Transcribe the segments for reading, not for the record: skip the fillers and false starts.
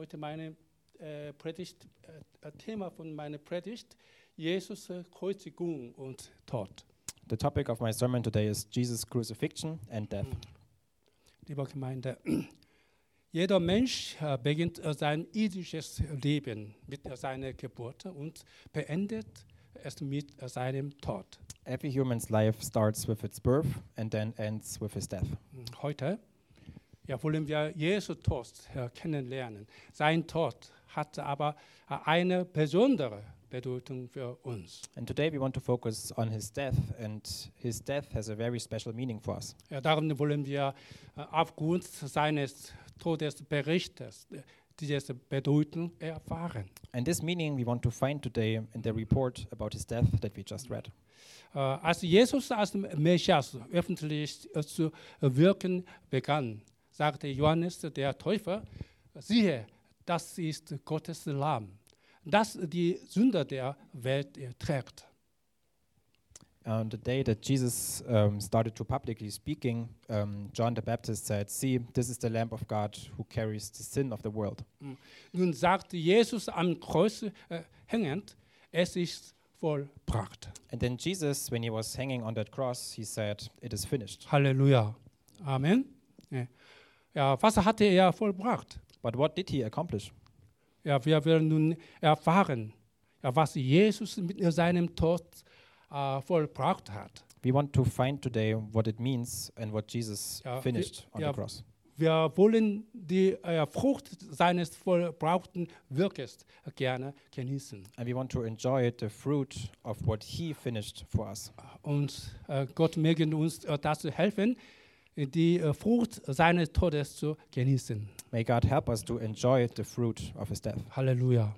heute meine Predigt, Thema von meiner Predigt, Jesus Kreuzigung und Tod. The topic of my sermon today is Jesus' crucifixion and death. Liebe Gemeinde, jeder Mensch beginnt sein irdisches Leben mit seiner Geburt und beendet es mit seinem Tod. Every human's life starts with its birth and then ends with his death. Heute wollen wir Jesu Tod kennenlernen. Sein Tod hat aber eine besondere Bedeutung für uns. And today we want to focus on his death, and his death has a very special meaning for us. Darum wollen wir aufgrund seines Todesberichtes diese Bedeutung erfahren. And this meaning we want to find today in the report about his death that we just read. Als Jesus als Messias öffentlich zu wirken begann, sagte Johannes der Täufer, siehe, das ist Gottes Lamm, das die Sünde der Welt trägt. On the day that Jesus started to publicly speaking, John the Baptist said, "See, this is the Lamb of God who carries the sin of the world." Nun sagte Jesus am Kreuz hängend, es ist vollbracht. And then Jesus, when he was hanging on that cross, he said, "It is finished." Halleluja. Amen. Ja, was hatte er vollbracht? But what did he accomplish? Ja, wir werden nun erfahren, was Jesus mit seinem Tod vollbracht hat. We want to find today what it means and what Jesus Ja, finished on ja, the cross. Wir wollen die Frucht seines vollbrachten Wirkens gerne genießen. And we want to enjoy the fruit of what he finished for us. Und Gott möge uns dazu helfen, die Frucht seines Todes zu genießen. May God help us to enjoy the fruit of his death. Halleluja.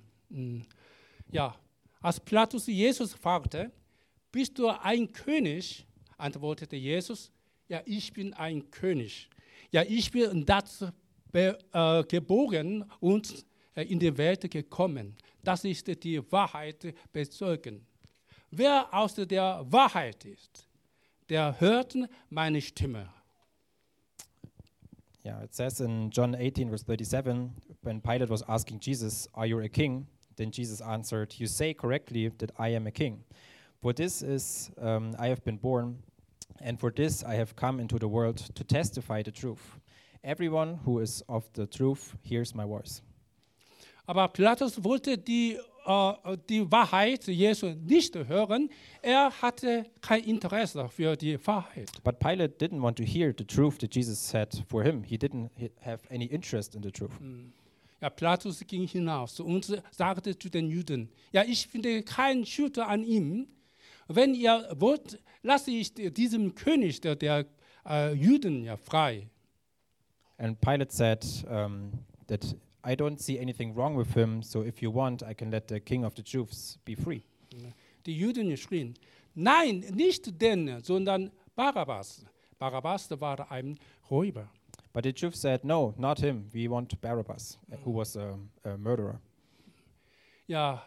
Ja, als Pilatus Jesus fragte, bist du ein König? Antwortete Jesus, ja, ich bin ein König. Ja, ich bin dazu geboren und in die Welt gekommen. Das ist die Wahrheit bezeugen. Wer aus der Wahrheit ist, der hört meine Stimme. Yeah, it says in John 18, verse 37, when Pilate was asking Jesus, "Are you a king?" Then Jesus answered, "You say correctly that I am a king. For this is I have been born, and for this I have come into the world to testify the truth. Everyone who is of the truth hears my voice." Aber Pilatus wollte die Wahrheit Jesu nicht hören. Er hatte kein Interesse für die Wahrheit. But Pilate didn't want to hear the truth that Jesus said for him. He didn't have any interest in the truth. Ja, Pilatus ging hinaus und sagte zu den Juden, ja, ich finde keinen Schuld an ihm. Wenn ihr wollt, lasse ich diesem König der Juden frei. And Pilate said that I don't see anything wrong with him, so if you want, I can let the king of the Jews be free. Die Juden schrien, nein, nicht den, sondern Barabbas. Barabbas war ein Räuber. But the Jews said, "No, not him. We want Barabbas, who was a murderer." Ja,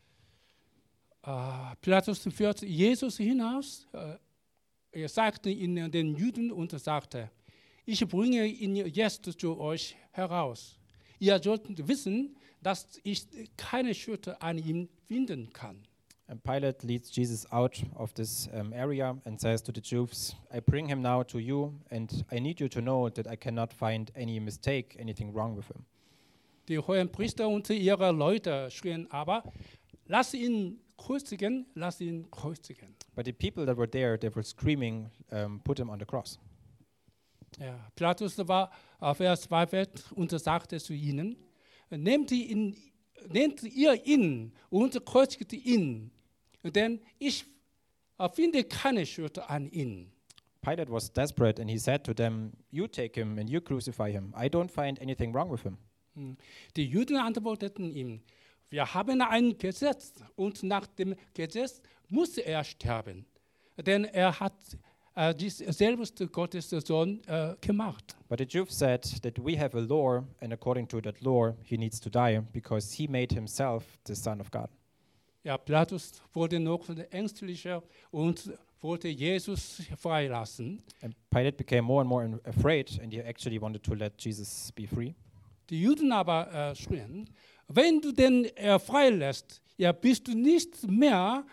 Pilatus führte Jesus hinaus. Er sagte ihnen den Juden und sagte, ich bringe ihn jetzt zu euch heraus. Ihr sollt wissen, dass ich keine Schuld an ihm finden kann. And Pilate leads Jesus out of this area and says to the Jews, "I bring him now to you, and I need you to know that I cannot find any mistake, anything wrong with him." Die hohen Priester und ihre Leute schrien aber, lass ihn kreuzigen, lass ihn kreuzigen. But the people that were there, they were screaming, "Put him on the cross." Ja, Pilatus war verzweifelt und sagte zu ihnen, nehmt ihr ihn und kreuzigt ihn, denn ich finde keine Schuld an ihn. Pilate was desperate, and he said to them, "You take him and you crucify him. I don't find anything wrong with him." Die Juden antworteten ihm, wir haben ein Gesetz und nach dem Gesetz muss er sterben, denn er hat selbst Gottes Sohn gemacht. But the Jews said that we have a law, and according to that law, he needs to die because he made himself the Son of God. Ja, Pilatus wurde noch ängstlicher und wollte Jesus freilassen. And Pilate became more and more afraid, and he actually wanted to let Jesus be free. Die Juden aber schrien, wenn du den freilässt, ja, bist du nicht mehr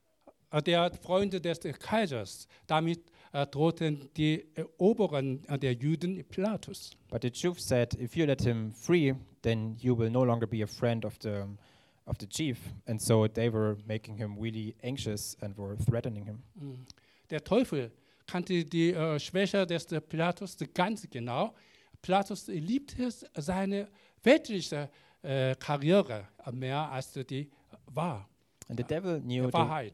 der Freund des Kaisers. Damit drohten die Oberen der Juden Pilatus. But the Jews said, if you let him free, then you will no longer be a friend of the chief. And so they were making him really anxious and were threatening him. Der Teufel kannte die Schwäche des Pilatus ganz genau. Pilatus liebte seine weltliche Karriere mehr als die Wahrheit. And the devil knew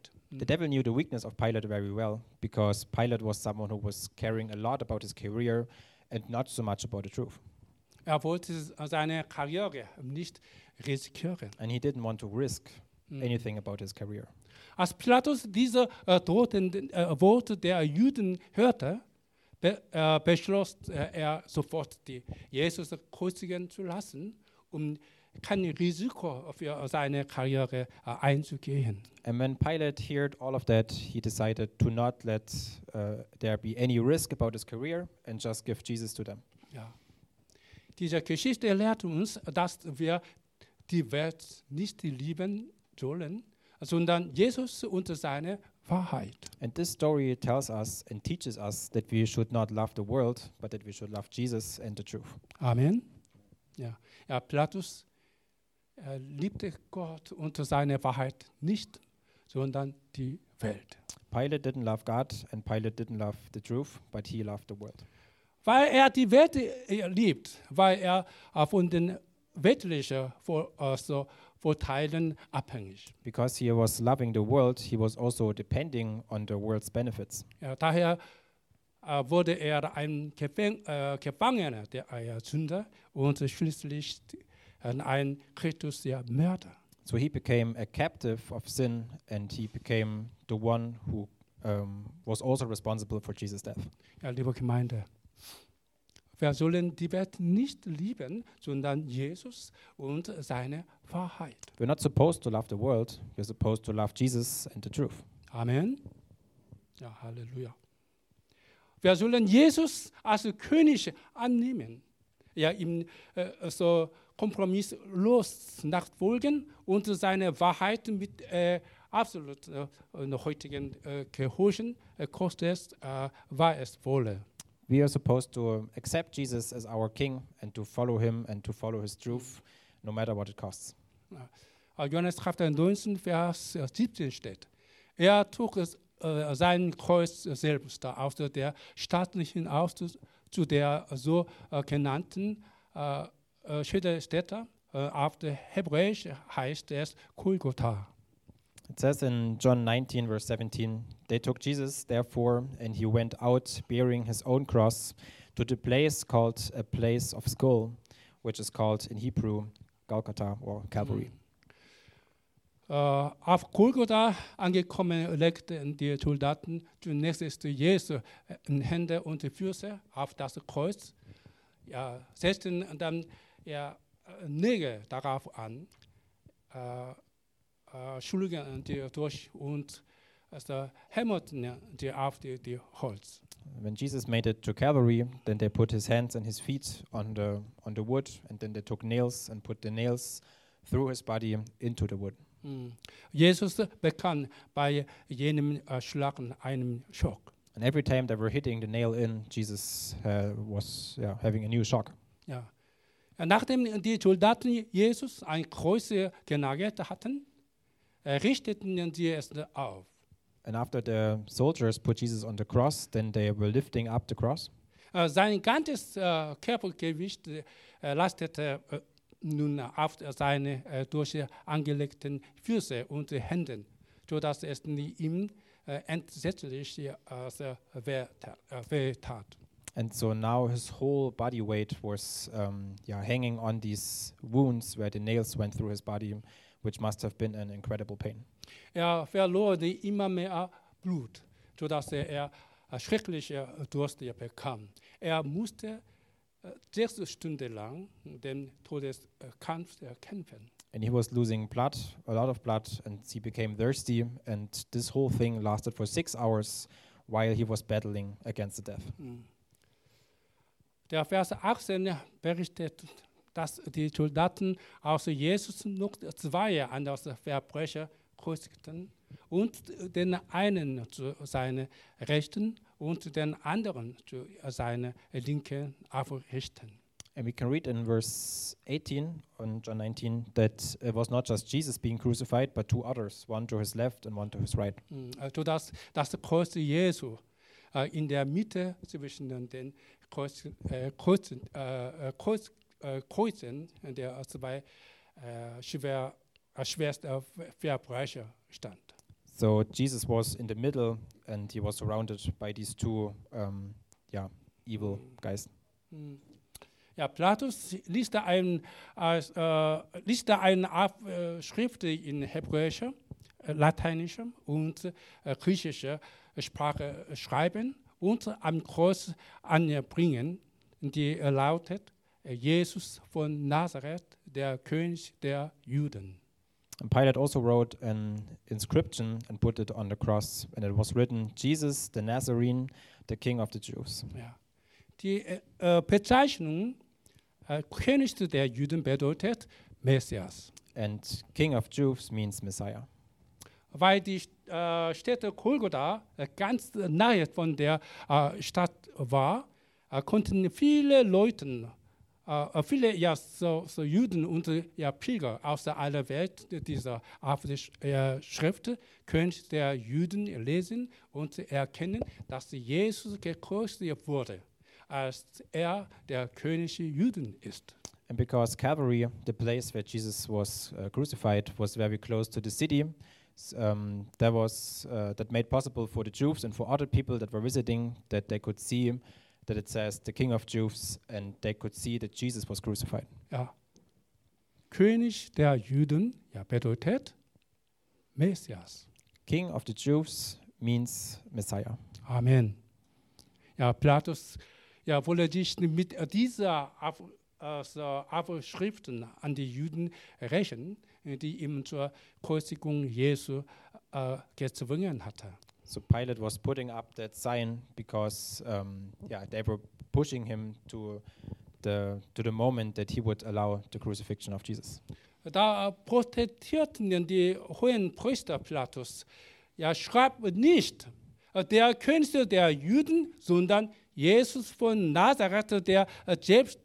the weakness of Pilate very well, because Pilate was someone who was caring a lot about his career and not so much about the truth. Er wollte seine Karriere nicht riskieren. And he didn't want to risk anything about his career. Als Pilatus diese drohenden Worte der Juden hörte, beschloss er sofort, die Jesus kreuzigen zu lassen, um kein Risiko für seine Karriere einzugehen. And when Pilate heard all of that, he decided to not let there be any risk about his career and just give Jesus to them. Ja. Diese Geschichte lehrt uns, dass wir die Welt nicht lieben sollen, sondern Jesus und seine Wahrheit. And this story tells us and teaches us that we should not love the world, but that we should love Jesus and the truth. Amen. Ja, Pilatus liebte Gott und seine Wahrheit nicht, sondern die Welt. Pilate didn't love God and Pilate didn't love the truth, but he loved the world. Weil er die Welt liebt, weil er von den weltlichen Vorteilen abhängig. Because he was loving the world, he was also depending on the world's benefits. Ja, daher wurde er ein Gefangener der Sünde und schließlich ein Christus der Mörder. So he became a captive of sin and he became the one who was also responsible for Jesus' death. Ja, liebe Gemeinde, wir sollen die Welt nicht lieben, sondern Jesus und seine Wahrheit. We're not supposed to love the world, we're supposed to love Jesus and the truth. Amen. Ja, Halleluja. Wir sollen Jesus als König annehmen, ja, ihm so kompromisslos nachfolgen und seine Wahrheit mit absolut heutigen Gehorchen koste es, war es wolle. We are supposed to accept Jesus as our King and to follow him and to follow his truth, no matter what it costs. Johannes 19, Vers 17 steht, er trug sein Kreuz selbst aus der staatlichen aus zu der so genannten Stätte. Auf der Hebräisch heißt es Golgotha. It says in John 19, verse 17, they took Jesus, therefore, and he went out bearing his own cross to the place called a place of skull, which is called in Hebrew Golgotha or Calvary. Auf Golgotha angekommen legten die Soldaten zunächst Jesu Hände und Füße auf das Kreuz, ja, setzten dann Nägel darauf an, schlugen die durch und hämmerten die auf die Holz. When Jesus made it to Calvary, then they put his hands and his feet on the wood, and then they took nails and put the nails through his body into the wood. Jesus bekam bei jenem Schlagen einen Schock. And every time they were hitting the nail in, Jesus was having a new shock. Ja. Nachdem die Soldaten Jesus ein Kreuz genagelt hatten, richteten sie es auf. And after the soldiers put Jesus on the cross, then they were lifting up the cross. Sein ganzes Körpergewicht lastete nun auf seine durch angelegten Füße und Händen, sodass es ihm entsetzlich wehtat. And so now his whole body weight was hanging on these wounds where the nails went through his body, which must have been an incredible pain. Er verlor immer mehr Blut, sodass er schreckliche Durst bekam. Er musste 6 Stunden lang den Todeskampf kämpfen. And he was losing blood, a lot of blood, and he became thirsty, and this whole thing lasted for 6 hours while he was battling against the death. Der Vers 18 berichtet dass die Soldaten aus Jesus noch 2 andere Verbrecher kreuzigten und den einen zu seiner Rechten und den anderen zu seiner Linken aufrichten. And we can read in verse 18 on John 19 that it was not just Jesus being crucified, but 2 others, one to his left and one to his right. Also das Kreuz Jesu in der Mitte zwischen den Kreuzen der 2 schwersten Verbrecher stand. So Jesus was in the middle and he was surrounded by these 2 evil guys. Ja, Pilatus liest da eine Schrift in hebräischer, lateinischer und griechischer Sprache schreiben und am Kreuz anbringen, die lautet: Jesus von Nazareth, der König der Juden. And Pilate also wrote an inscription and put it on the cross, and it was written, Jesus the Nazarene, the King of the Jews. Ja. Die Bezeichnung König der Juden bedeutet Messias. And King of Jews means Messiah. Weil die Stätte Golgotha ganz nahe von der Stadt war, konnten viele Leute, viele Juden und Pilger aus aller Welt diese Schrift König der Juden lesen und erkennen, dass Jesus gekreuzigt wurde, als der König der Juden ist. And because Calvary, the place where Jesus was crucified, was very close to the city, that made possible for the Jews and for other people that were visiting that they could see that it says the King of Jews, and they could see that Jesus was crucified. Ja. König der Juden bedeutet Messias. King of the Jews means Messiah. Amen. Ja, Pilatus wollte sich mit dieser Aufschriften an die Juden rächen, die ihm zur Kreuzigung Jesu gezwungen hatte. So Pilate was putting up that sign because they were pushing him to the moment that he would allow the crucifixion of Jesus. Da protestierten die hohen Priester Pilatus: schreib nicht der König der Juden, sondern Jesus von Nazareth, der selbst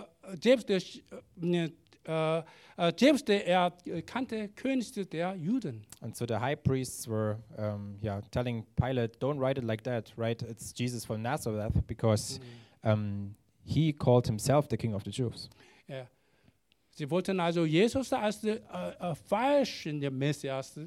der erkannte König der Juden. And so the high priests were telling Pilate, don't write it like that, right? It's Jesus from Nazareth, because he called himself the King of the Jews. Ja. Sie wollten also Jesus als falschen Messias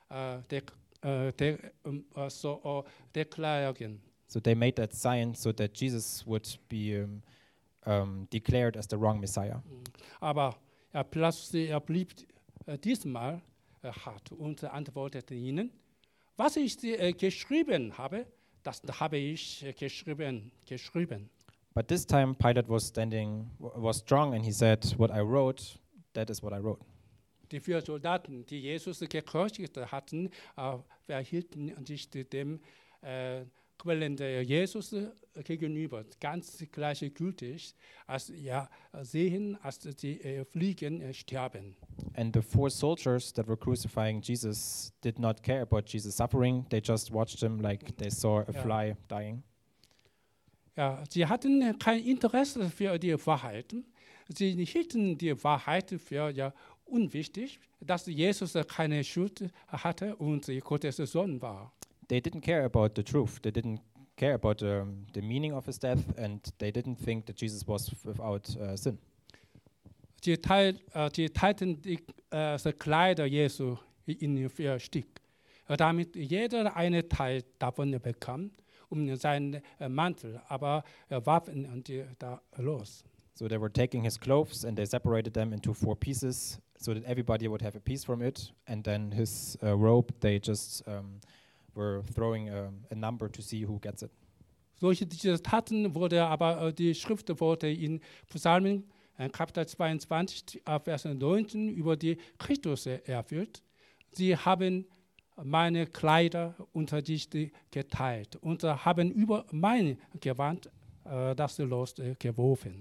deklarieren. So they made that sign so that Jesus would be declared as the wrong Messiah. Aber Pilatus blieb diesmal hart und antwortete ihnen: Was ich geschrieben habe, das habe ich geschrieben. But this time Pilate was strong, and he said, what I wrote, that is what I wrote. Die 4 Soldaten, die Jesus gekreuzigt hatten, verhielten sich dem Quellen der Jesus gegenüber ganz gleichgültig, als sehen, als die Fliegen sterben. And the 4 soldiers that were crucifying Jesus did not care about Jesus' suffering. They just watched him like they saw a fly dying. Ja, sie hatten kein Interesse für die Wahrheit. Sie hielten die Wahrheit für unwichtig, dass Jesus keine Schuld hatte und Gottes Sohn war. They didn't care about the truth. They didn't care about the meaning of his death, and they didn't think that Jesus was without sin. Sie teilten die Kleider Jesu in 4 Stück, damit jeder einen Teil davon bekam, seinen Mantel, aber warfen da los. So they were taking his clothes and they separated them into 4 pieces so that everybody would have a piece from it, and then his robe, they just were throwing a number to see who gets it. Solche diese Taten wurde aber die Schrift wurde in Psalmen Kapitel 22 Vers 19 über die Christus erfüllt. Sie haben meine Kleider unter dich geteilt und haben über mein Gewand das Los geworfen.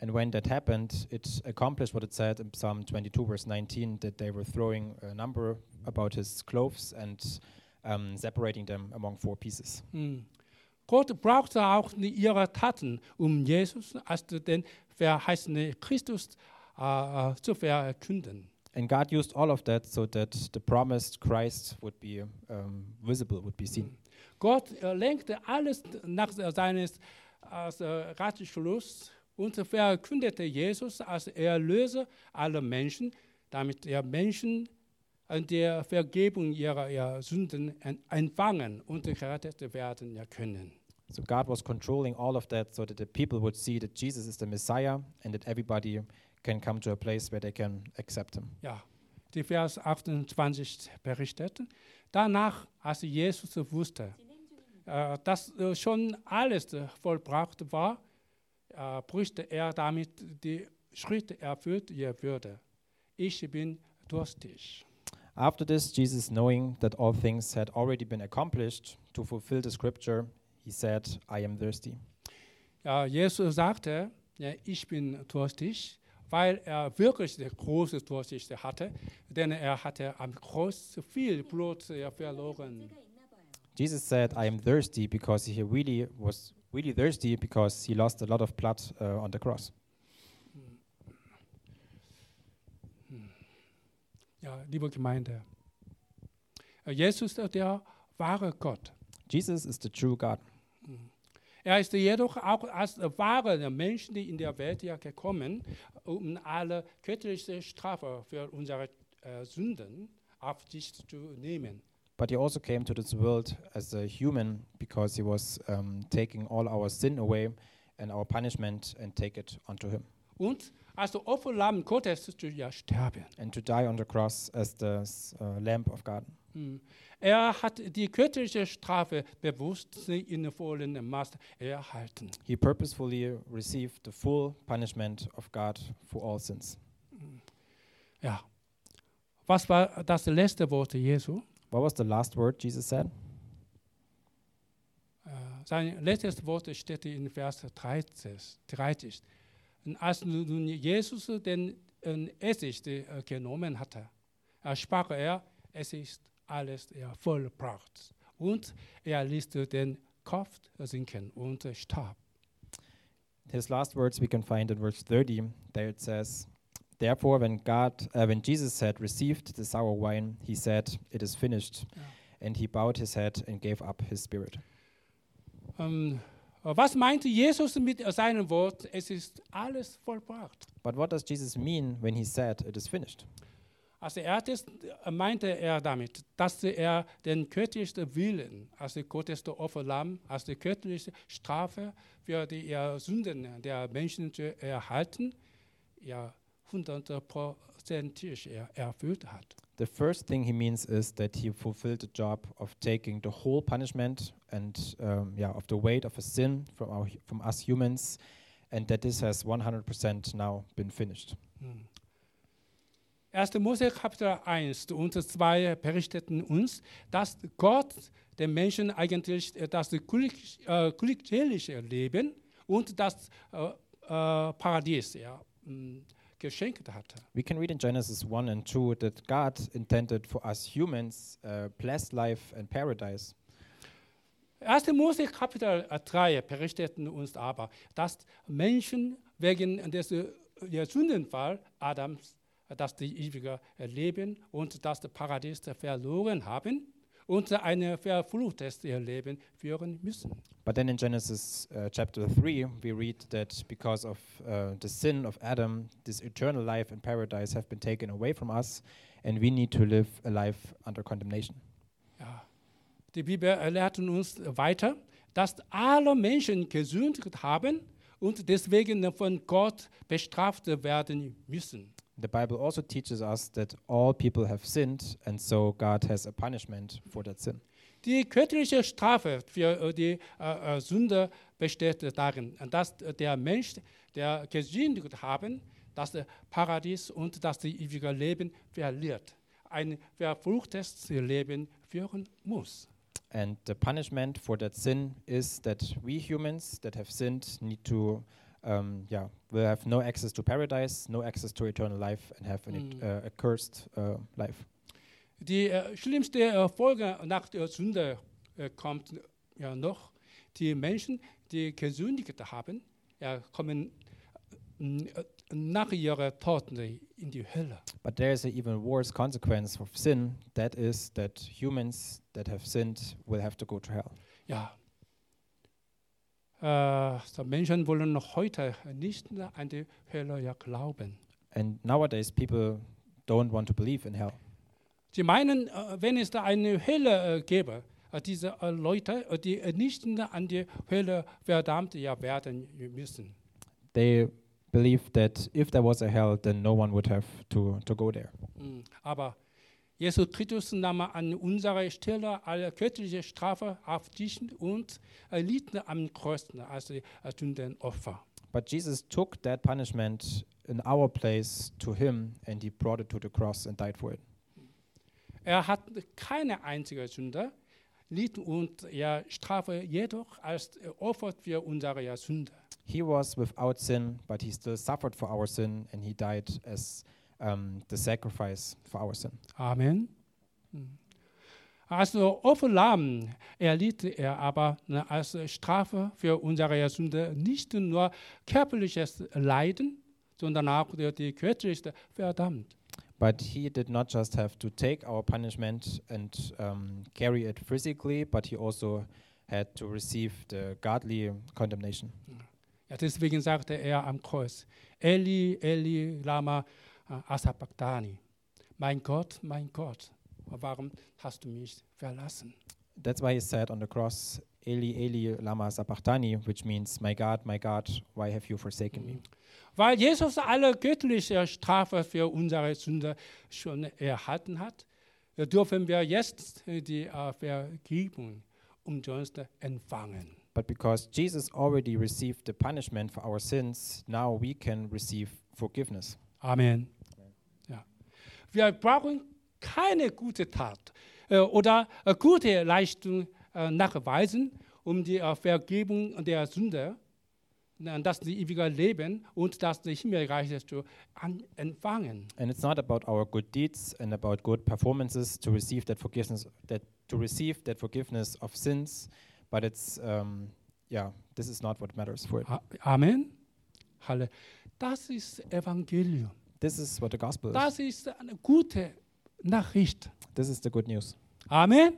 And when that happened, it accomplished what it said in Psalm 22, verse 19, that they were throwing a number about his clothes and separating them among 4 pieces. Gott brauchte auch ihre Taten, Jesus als den verheißenen Christus zu verkünden. And God used all of that so that the promised Christ would be visible, would be seen. Gott lenkte alles nach seines Ratschluss und verkündete Jesus als Erlöser aller Menschen, damit Menschen an der Vergebung ihrer Sünden empfangen und gerettet werden können. So God was controlling all of that so that the people would see that Jesus is the Messiah and that everybody can come to a place where they can accept him. Ja, die Vers 28 berichtet. Danach, als Jesus wusste, dass schon alles vollbracht war, prüfte er damit die Schritte erfüllt würde. Ich bin durstig. After this, Jesus, knowing that all things had already been accomplished to fulfill the scripture, he said, I am thirsty. Ja, Jesus sagte, ja, ich bin durstig, weil er wirklich eine große Durst hatte, denn er hatte am Kreuz viel Blut verloren. Jesus said, I am thirsty because he was really thirsty because he lost a lot of blood on the cross. Ja, liebe Gemeinde, Jesus ist der wahre Gott. Jesus is the true God. Er ist jedoch auch als wahre Mensch in der Welt gekommen, um alle göttliche Strafe für unsere Sünden auf sich zu nehmen. But he also came to this world as a human because he was taking all our sin away and our punishment and take it onto him. Und als Opferlamm Gottes zu sterben. And to die on the cross as the Lamb of God. Er hat die göttliche Strafe bewusst in vollem Maß erhalten. He purposefully received the full punishment of God for all sins. Ja. Was war das letzte Wort Jesu? What was the last word Jesus said? Sein letztes Wort steht in Vers 30. Und als nun Jesus den Essig genommen hatte, sprach er, es ist alles vollbracht. Und er ließ den Kopf sinken und starb. His last words we can find in verse 30. There it says, therefore when Jesus had received the sour wine, he said, it is finished. Yeah. And he bowed his head and gave up his spirit. Was meinte Jesus mit seinem Wort, es ist alles vollbracht? But what does Jesus mean when he said, it is finished? Als erstes meinte er damit, dass er den göttlichen Willen, als Gottes Opferlamm, als die göttliche Strafe für die Sünden der Menschen zu erhalten, 100% erfüllt hat. The first thing he means is that he fulfilled the job of taking the whole punishment and of the weight of a sin from us humans, and that this has 100% now been finished. 1. Mose Kapitel 1 und 2 berichteten uns, dass Gott den Menschen eigentlich das glückselige Leben und das Paradies geschenkt hatte. We can read in Genesis 1 and 2 that God intended for us humans blessed life and paradise. 1. Mose Kapitel 3 berichteten uns aber, dass Menschen wegen des Sündenfalls Adams das ewige Leben und das Paradies verloren haben und ein verfluchtes Leben führen müssen. But then in Genesis chapter 3, we read that because of the sin of Adam, this eternal life and paradise have been taken away from us, and we need to live a life under condemnation. Ja. Die Bibel lehrt uns weiter, dass alle Menschen gesündigt haben und deswegen von Gott bestraft werden müssen. The Bible also teaches us that all people have sinned, and so God has a punishment for that sin. Die göttliche Strafe für die Sünde besteht darin, dass der Mensch, der gesündigt haben, das Paradies und das ewige Leben verliert, ein verfluchtes Leben führen muss. And the punishment for that sin is that we humans that have sinned need to yeah, will have no access to paradise, no access to eternal life, and have a cursed life. Die schlimmste Folge nach der Sünde kommt ja noch. Die Menschen, die gesündigt haben, kommen nach ihrer Tod in die Hölle. But there is an even worse consequence of sin. That is that humans that have sinned will have to go to hell. Ja. So Menschen wollen heute nicht an die Hölle glauben. And nowadays people don't want to believe in hell. Sie meinen, wenn es da eine Hölle gäbe, diese Leute, die nicht an die Hölle verdammt werden müssen. They believe that if there was a hell, then no one would have to go there. Aber Jesus Christus nahm an unserer Stelle alle göttliche Strafe auf sich und litt am Kreuz als Sündenopfer. But Jesus took that punishment in our place to him, and he brought it to the cross and died for it. Er hat keine einzige Sünde, litt und Strafe jedoch als Opfer für unsere Sünde. He was without sin, but he still suffered for our sin, and he died as the sacrifice for our sin. Amen. Als Opferlamm erlitt er aber als Strafe für unsere Sünde nicht nur körperliches Leiden, sondern auch die göttliche verdammt. But he did not just have to take our punishment and carry it physically, but he also had to receive the godly condemnation. Ja, deswegen sagte er am Kreuz, Eli, Eli, lama sabachthani. Mein Gott, warum hast du mich verlassen? That's why he said on the cross, Eli, Eli, lama sabachthani, which means, my God, why have you forsaken me? Weil Jesus alle göttliche Strafe für unsere Sünde schon erhalten hat, dürfen wir jetzt die Vergebung umsonst empfangen. But because Jesus already received the punishment for our sins, now we can receive forgiveness. Amen. Ja. Wir brauchen keine gute Tat oder gute Leistung nachweisen, um die Vergebung der Sünde, das ewige Leben und das Himmelreich zu empfangen. And it's not about our good deeds and about good performances to receive that forgiveness of sins, but it's this is not what matters for it. Amen. Halle. Das ist Evangelium. This is what the gospel is. Das ist eine gute Nachricht. This is the good news. Amen.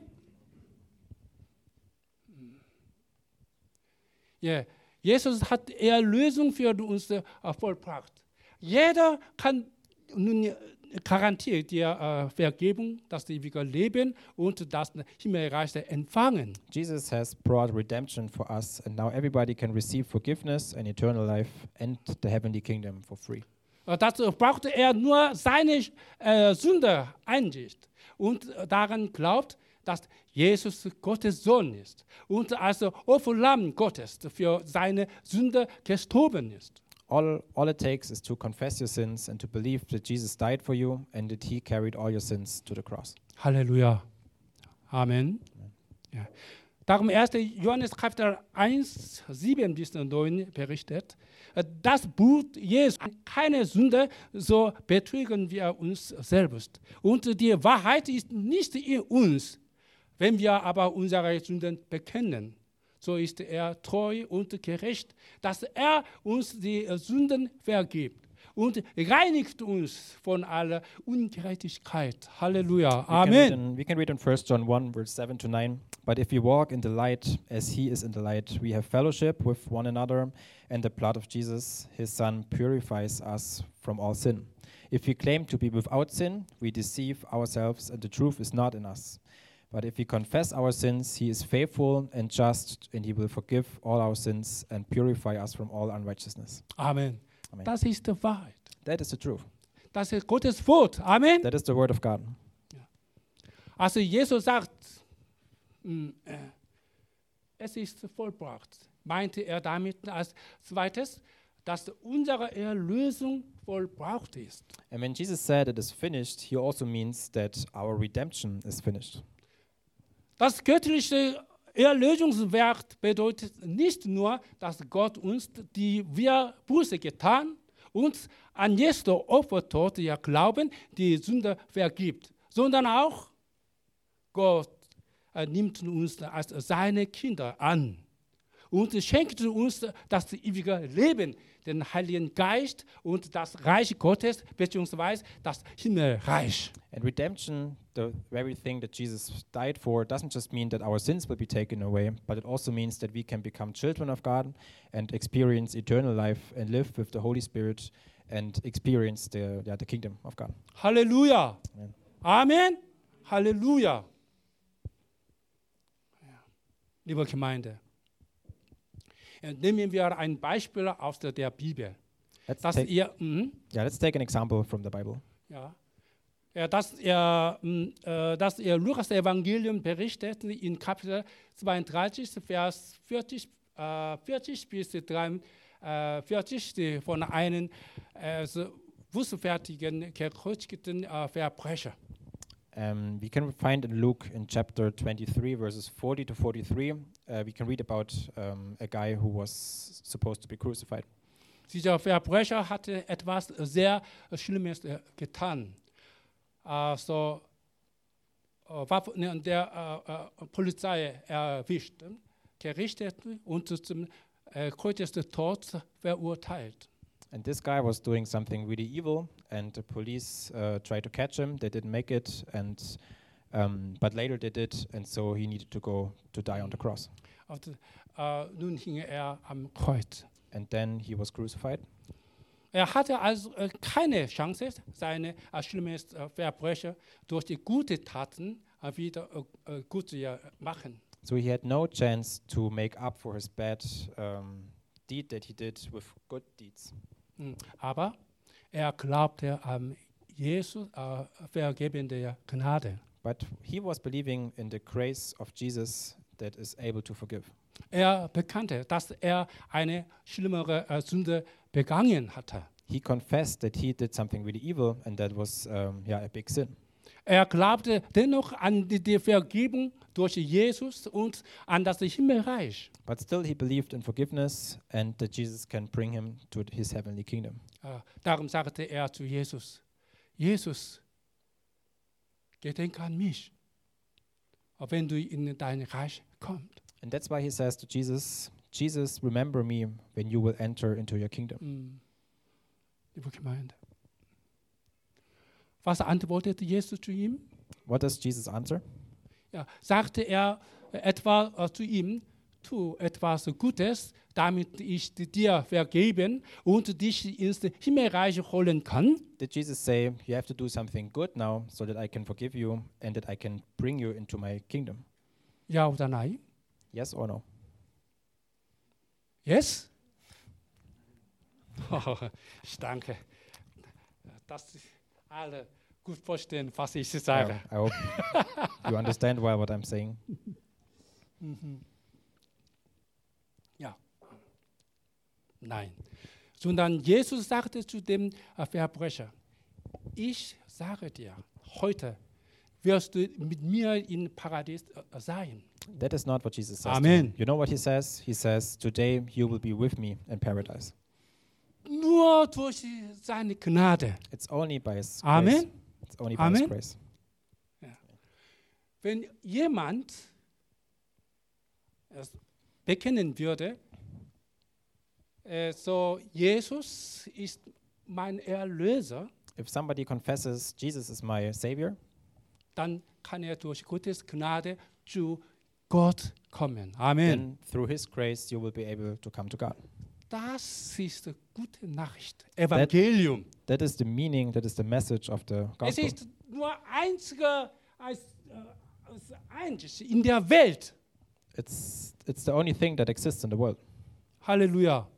Ja, Jesus hat Erlösung für uns vollbracht. Jeder kann nun garantiert die Vergebung, das ewige Leben und das Himmelreich empfangen. Jesus has brought redemption for us, and now everybody can receive forgiveness and eternal life and the heavenly kingdom for free. Dazu brauchte er nur seine Sünde einsicht und daran glaubt, dass Jesus Gottes Sohn ist und also Opferlamm Gottes für seine Sünde gestorben ist. All it takes is to confess your sins and to believe that Jesus died for you and that he carried all your sins to the cross. Halleluja. Amen. Ja. Darum 1. Johannes Kapitel 1, 7 bis 9 berichtet, das Blut Jesu keine Sünde, so betrügen wir uns selbst. Und die Wahrheit ist nicht in uns. Wenn wir aber unsere Sünden bekennen, so ist er treu und gerecht, dass er uns die Sünden vergibt und reinigt uns von aller Ungerechtigkeit. Halleluja. Amen. We can read in 1 John 1, verse 7 to 9. But if we walk in the light as he is in the light, we have fellowship with one another, and the blood of Jesus, his son, purifies us from all sin. If we claim to be without sin, we deceive ourselves, and the truth is not in us. But if we confess our sins, he is faithful and just, and he will forgive all our sins and purify us from all unrighteousness. Amen. Amen. Das ist die Wahrheit. That is the truth. Das ist Gottes Wort. Amen. That is the word of God. Also Jesus sagt, es ist vollbracht, meinte er damit als zweites, dass unsere Erlösung vollbracht ist. And when Jesus said it is finished, he also means that our redemption is finished. Das göttliche Erlösungswerk bedeutet nicht nur, dass Gott uns, die wir Buße getan, uns an Jesu Opfertod ja glauben, die Sünde vergibt, sondern auch Gott nimmt uns als seine Kinder an und schenkt uns das ewige Leben, den Heiligen Geist und das Reich Gottes bzw. das Himmelreich. And redemption, the very thing that Jesus died for, doesn't just mean that our sins will be taken away, but it also means that we can become children of God and experience eternal life and live with the Holy Spirit and experience the kingdom of God. Halleluja. Amen. Amen. Halleluja. Liebe Gemeinde, nehmen wir ein Beispiel aus der Bibel. Let's Dass take, ihr, let's take an example from the Bible. dass ihr Lukas Evangelium berichtet in Kapitel 32, Vers 40 bis 43 von einem bußfertigen, gekreuzigten Verbrecher. We can find in Luke in chapter 23, verses 40 to 43, we can read about a guy who was supposed to be crucified. Dieser Verbrecher hatte etwas sehr Schlimmes getan. War von der Polizei erwischt, gerichtet und zum Kreuzestod verurteilt. And this guy was doing something really evil, and the police tried to catch him. They didn't make it, but later they did, and so he needed to die on the cross. Nun hing am Kreuz. And then he was crucified. Hatte also keine Chance, seine schlimmen Verbrechen durch die guten Taten wieder gut zu machen. So he had no chance to make up for his bad deed that he did with good deeds. Aber glaubte an Jesus vergebende Gnade. But he was believing in the grace of Jesus that is able to forgive. Bekannte, dass eine schlimmere Sünde begangen hatte. He confessed that he did something really evil, and that was a big sin. Glaubte dennoch an die Vergebung durch Jesus und an das Himmelreich. But still he believed in forgiveness and that Jesus can bring him to his heavenly kingdom. Darum sagte zu Jesus, Jesus, gedenke an mich, wenn du in dein Reich kommst. And that's why he says to Jesus, Jesus, remember me when you will enter into your kingdom. Liebe Gemeinde. Was antwortete Jesus zu ihm? What does Jesus answer? Sagte etwa zu ihm, tu etwas Gutes, damit ich dir vergeben und dich ins Himmelreich holen kann? Did Jesus say, you have to do something good now so that I can forgive you and that I can bring you into my kingdom? Ja oder nein? Yes or no? Yes? Ich danke, dass alle gut verstehen, was ich sage. I hope you understand well what I'm saying. Ja. Nein. Sondern Jesus sagte zu dem Verbrecher, ich sage dir, heute wirst du mit mir im Paradies sein. That is not what Jesus says. Amen. You know what he says? He says, today you will be with me in paradise. Nur durch seine Gnade. It's only by his Amen. grace. It's only by his grace. Ja. Wenn jemand es bekennen würde, so Jesus ist mein Erlöser, If somebody confesses Jesus is my savior, dann kann durch Gottes Gnade zu Gott kommen. Amen. then through his grace you will be able to come to God. Das ist die gute Nachricht, Evangelium. That is the meaning, that is the message of the Es gospel. ist nur einzige als einzig in der Welt. It's the only thing that exists in the world. Halleluja.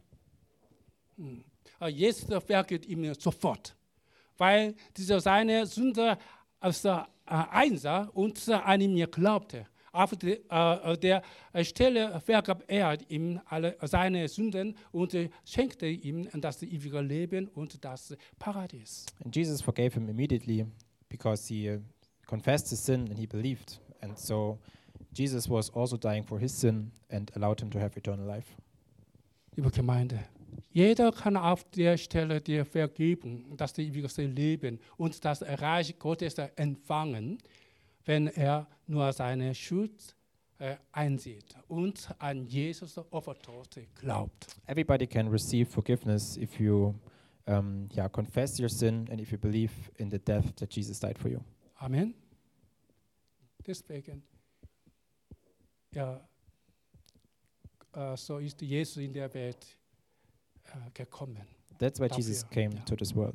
Jesus vergibt ihm sofort, weil seine Sünde einsah und an ihm glaubte. Auf der Stelle vergab ihm alle seine Sünden und schenkte ihm das ewige Leben und das Paradies. And Jesus forgave him immediately because he confessed his sin and he believed. And so Jesus was also dying for his sin and allowed him to have eternal life. Liebe Gemeinde, jeder kann auf der Stelle die Vergebung, das ewige Leben und das Reich Gottes empfangen, wenn er nur seine Schuld einsieht und an Jesus Opfertod glaubt. Everybody can receive forgiveness if you confess your sin and if you believe in the death that Jesus died for you. Amen. Deswegen, ja, so ist Jesus in der Welt gekommen. That's why Dafür, Jesus came ja. to this world.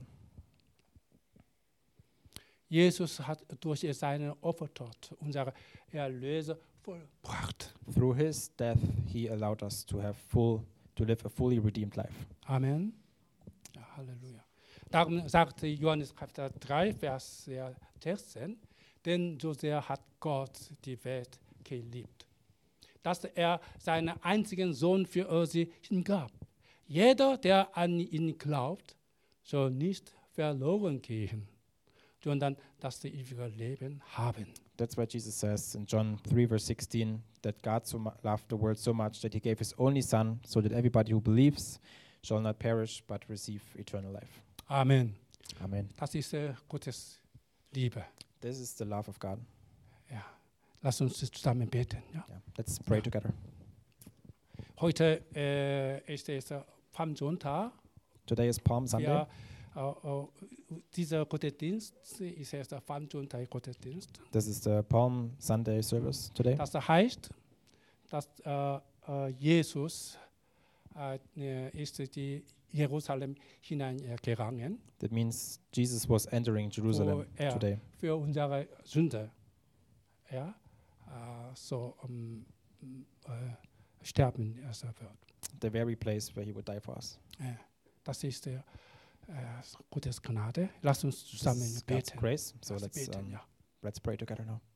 Jesus hat durch seinen Opfertod unsere Erlöse vollbracht. Through his death, he allowed us to live a fully redeemed life. Amen. Ja, Halleluja. Darum sagte Johannes Kapitel 3, Vers 13, denn so sehr hat Gott die Welt geliebt, dass er seinen einzigen Sohn für sie hingab. Jeder, der an ihn glaubt, soll nicht verloren gehen, sondern das ewige Leben haben. That's why Jesus says in John 3, verse 16, that God loved the world so much that he gave his only Son, so that everybody who believes shall not perish, but receive eternal life. Amen. Amen. Das ist Gottes Liebe. This is the love of God. Ja. Lass uns zusammen beten. Ja. Yeah. Let's pray together. Heute ist es Palmsonntag. Today is Palm Sunday. Ja, dieser Gottesdienst ist der Palmsonntag-Gottesdienst. This is the Palm Sunday service today. Das heißt, dass Jesus ist die Jerusalem hineingegangen, That means Jesus was entering Jerusalem wo er today für unsere Sünde sterben wird. the very place where he would die for us. Das ist Gottes Gnade. Lass uns This zusammen is God's beten. grace. So Lass let's beten, ja. let's pray together now.